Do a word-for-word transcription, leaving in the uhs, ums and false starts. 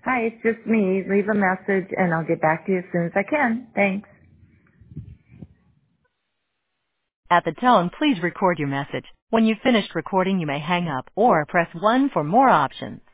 Hi, it's just me. Leave a message and I'll get back to you as soon as I can. Thanks. At the tone, please record your message. When you've finished recording, you may hang up or press one for more options.